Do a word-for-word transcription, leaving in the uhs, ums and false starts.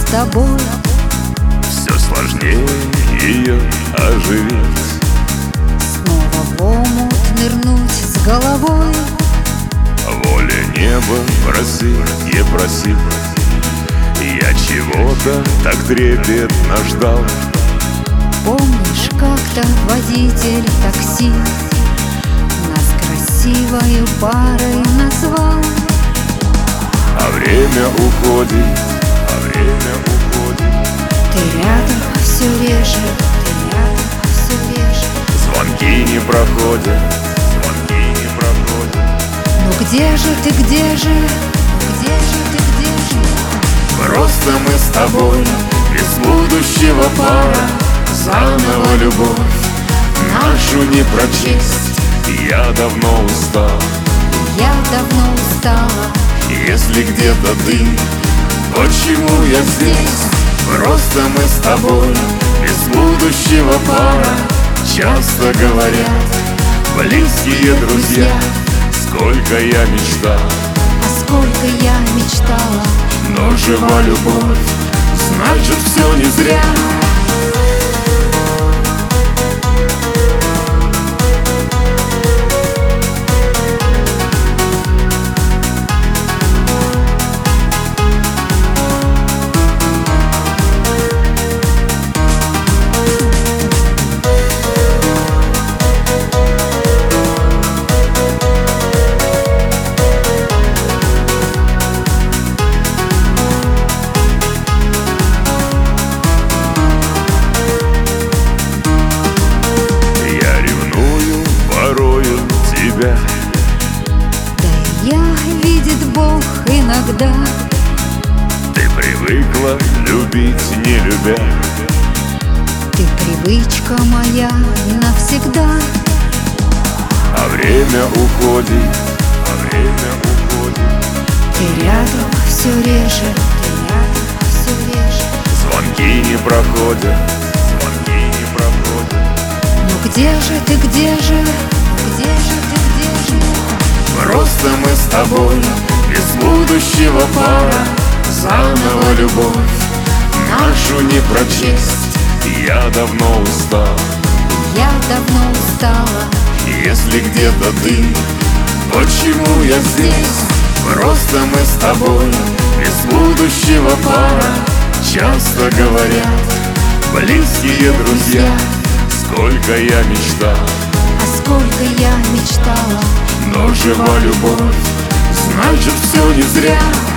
с тобой все сложнее ее оживить. снова в омут нырнуть с головой. Воля неба, проси, не проси. Я чего-то так трепетно ждал. Помнишь, как-то водитель такси нас красивой парой назвал? А время уходит, а время уходит. Ты рядом все реже, ты рядом все реже. Звонки не проходят, звонки не проходят. Ну где же ты, где же, ну где же ты, где же? Просто мы с тобой без будущего пара. Заново любовь нашу не прочесть. Я давно устал, Я давно устала. если где-то ты, почему я здесь? Просто мы с тобой без будущего пара. Часто говорят близкие друзья, сколько я мечтал, А сколько я мечтала. но жива любовь, значит все не зря. Да я, видит Бог, иногда. Ты привыкла любить, не любя. Ты привычка моя навсегда. А время уходит, а время уходит. Ты рядом все реже, ты рядом все реже. Звонки не проходят, звонки не проходят. Ну где же ты, где же, ну где же ты, где же? Просто мы с тобой без будущего пара. Заново любовь нашу не прочесть. Я давно устал, Я давно устала. если где-то ты, почему я здесь? Просто мы с тобой без будущего пара. Часто говорят близкие друзья, сколько я мечтал, А сколько я мечтала. но жива любовь, значит все не зря.